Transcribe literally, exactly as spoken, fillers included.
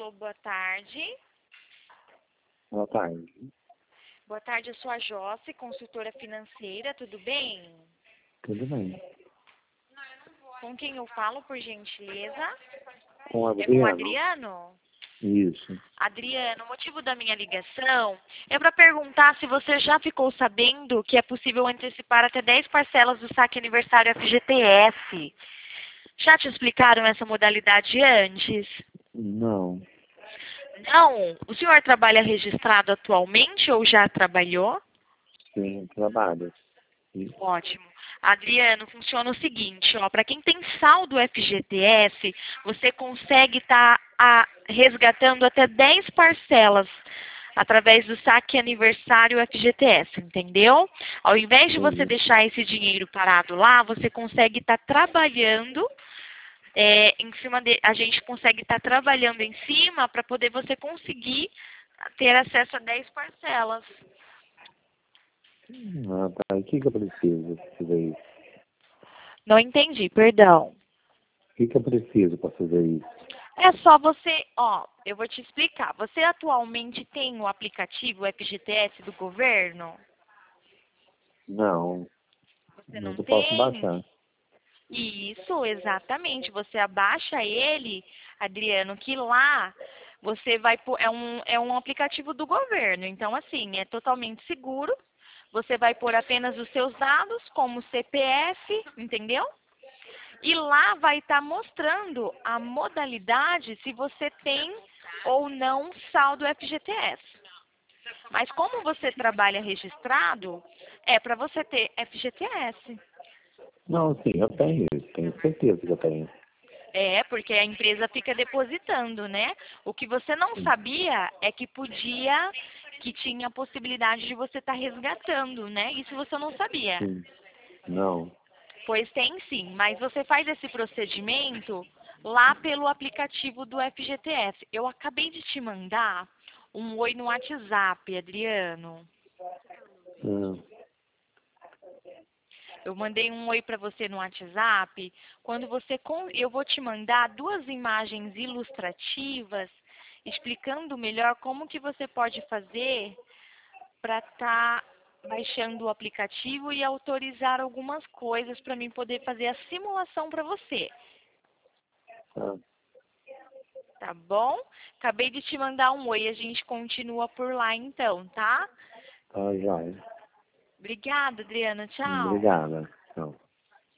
Alô, boa tarde. Boa tarde. Boa tarde, eu sou a Josse, consultora financeira, tudo bem? Tudo bem. Com quem eu falo, por gentileza? Com o É com o Adriano? Adriano? Isso. Adriano, o motivo da minha ligação é para perguntar se você já ficou sabendo que é possível antecipar até dez parcelas do saque aniversário F G T S. Já te explicaram essa modalidade antes? Não. Não? O senhor trabalha registrado atualmente ou já trabalhou? Sim, trabalho. Isso. Ótimo. Adriano, funciona o seguinte, ó, para quem tem saldo F G T S, você consegue estar resgatando até dez parcelas através do saque aniversário F G T S, entendeu? Ao invés de você Entendi. deixar esse dinheiro parado lá, você consegue estar trabalhando é, em cima de, a gente consegue estar trabalhando em cima para poder você conseguir ter acesso a dez parcelas. Ah, tá. E o que, que eu preciso para fazer isso? Não entendi, perdão. O que, que eu preciso para fazer isso? É só você, ó, eu vou te explicar. Você atualmente tem o aplicativo F G T S do governo? Não. Você Mas não eu posso tem? baixar. Isso, exatamente. Você abaixa ele, Adriano, que lá você vai pôr, é um, é um aplicativo do governo. Então, assim, é totalmente seguro. Você vai pôr apenas os seus dados, como C P F, entendeu? E lá vai estar mostrando a modalidade se você tem ou não saldo F G T S. Mas como você trabalha registrado, é para você ter F G T S. Não, sim, eu tenho isso. Tenho certeza que eu tenho. É, porque a empresa fica depositando, né? O que você não Sim. sabia é que podia, que tinha a possibilidade de você estar resgatando, né? Isso você não sabia. Sim. Não. Pois tem sim, mas você faz esse procedimento lá pelo aplicativo do F G T S. Eu acabei de te mandar um oi no WhatsApp, Adriano. Ah, Eu mandei um oi para você no WhatsApp. Quando você con- eu vou te mandar duas imagens ilustrativas explicando melhor como que você pode fazer para estar baixando o aplicativo e autorizar algumas coisas para mim poder fazer a simulação para você. tá. Tá bom? Acabei de te mandar um oi, a gente continua por lá então, tá? Tá, joia. Obrigada, Adriana. Tchau. Obrigada.